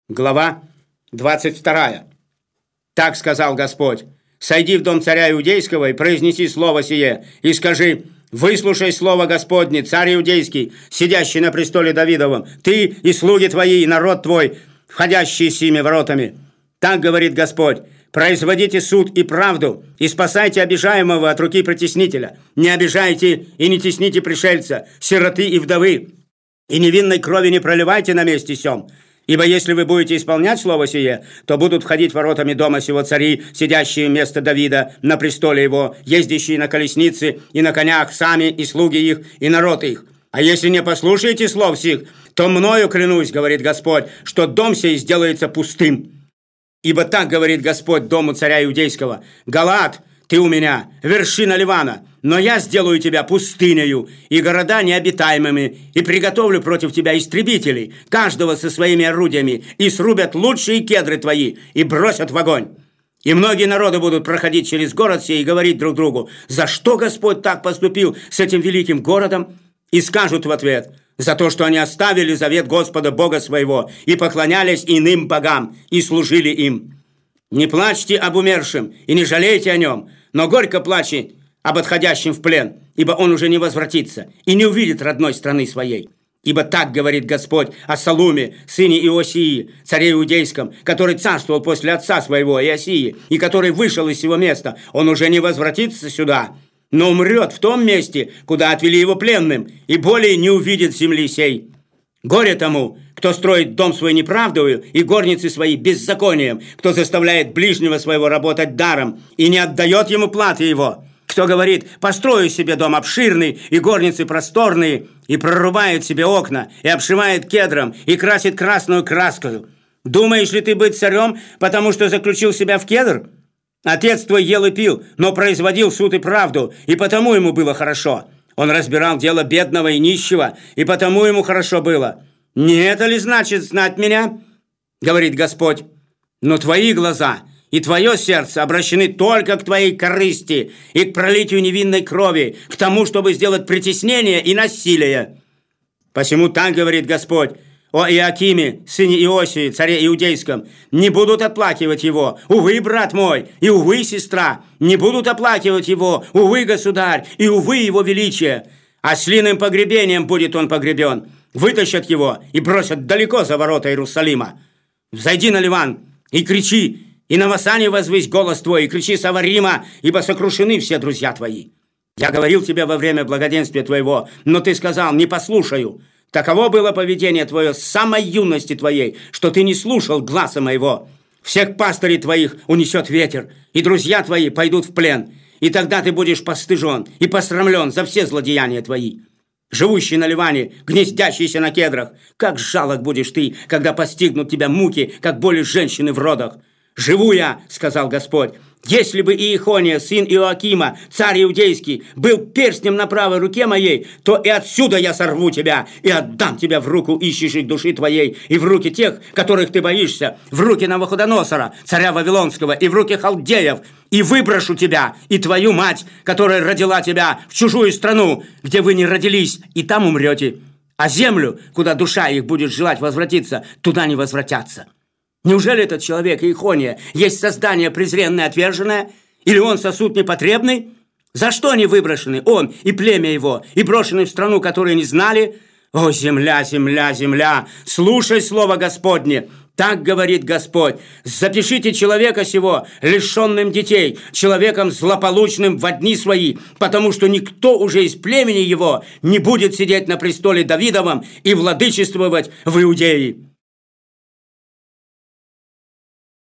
Глава 22. Так сказал Господь: «Сойди в дом царя Иудейского и произнеси слово сие, и скажи: выслушай слово Господне, царь Иудейский, сидящий на престоле Давидовом, ты и слуги твои, и народ твой, входящие сими воротами. Так говорит Господь: производите суд и правду, и спасайте обижаемого от руки притеснителя. Не обижайте и не тесните пришельца, сироты и вдовы, и невинной крови не проливайте на месте сём. Ибо если вы будете исполнять слово сие, то будут входить воротами дома сего цари, сидящие вместо Давида на престоле его, ездящие на колеснице и на конях сами, и слуги их, и народ их. А если не послушаете слов сих, то мною клянусь, говорит Господь, что дом сей сделается пустым. Ибо так говорит Господь дому царя Иудейского: Галаад, ты у меня, вершина Ливана, но я сделаю тебя пустынею и города необитаемыми, и приготовлю против тебя истребителей, каждого со своими орудиями, и срубят лучшие кедры твои, и бросят в огонь. И многие народы будут проходить через город сей и говорить друг другу: за что Господь так поступил с этим великим городом? И скажут в ответ: за то, что они оставили завет Господа Бога своего, и поклонялись иным богам, и служили им. Не плачьте об умершем, и не жалейте о нем, но горько плачьте об отходящем в плен, ибо он уже не возвратится и не увидит родной страны своей. Ибо так говорит Господь о Салуме, сыне Иосии, царе Иудейском, который царствовал после отца своего Иосии, и который вышел из сего места. Он уже не возвратится сюда, но умрет в том месте, куда отвели его пленным, и более не увидит земли сей. Горе тому, кто строит дом свой неправдою и горницы свои беззаконием, кто заставляет ближнего своего работать даром и не отдает ему платы его, кто говорит: построю себе дом обширный и горницы просторные, и прорубает себе окна, и обшивает кедром, и красит красную краскою. Думаешь ли ты быть царем, потому что заключил себя в кедр? Отец твой ел и пил, но производил суд и правду, и потому ему было хорошо. Он разбирал дело бедного и нищего, и потому ему хорошо было. Не это ли значит знать меня? Говорит Господь. Но твои глаза и твое сердце обращены только к твоей корысти и к пролитию невинной крови, к тому, чтобы сделать притеснение и насилие. Посему так говорит Господь о Иоакиме, сыне Иосии, царе Иудейском: не будут оплакивать его, увы, брат мой, и увы, сестра, не будут оплакивать его, увы, государь, и увы, его величие. Ослиным погребением будет он погребен. Вытащат его и бросят далеко за ворота Иерусалима. Взойди на Ливан и кричи, и на Васане возвысь голос твой, и кричи с Аварима, ибо сокрушены все друзья твои. Я говорил тебе во время благоденствия твоего, но ты сказал: не послушаю. Таково было поведение твое с самой юности твоей, что ты не слушал гласа моего. Всех пастырей твоих унесет ветер, и друзья твои пойдут в плен, и тогда ты будешь постыжен и посрамлен за все злодеяния твои. Живущий на Ливане, гнездящийся на кедрах, как жалок будешь ты, когда постигнут тебя муки, как боли женщины в родах. «Живу я, — сказал Господь, — если бы Иехония, сын Иоакима, царь Иудейский, был перстнем на правой руке моей, то и отсюда я сорву тебя и отдам тебя в руку ищущих души твоей, и в руки тех, которых ты боишься, в руки Навуходоносора, царя Вавилонского, и в руки халдеев, и выброшу тебя и твою мать, которая родила тебя, в чужую страну, где вы не родились, и там умрете. А землю, куда душа их будет желать возвратиться, туда не возвратятся». Неужели этот человек, Иехония, есть создание презренное, отверженное? Или он сосуд непотребный? За что они выброшены, он и племя его, и брошены в страну, которую не знали? О, земля, земля, земля, слушай слово Господне! Так говорит Господь: запишите человека сего, лишенным детей, человеком злополучным во дни свои, потому что никто уже из племени его не будет сидеть на престоле Давидовом и владычествовать в Иудее.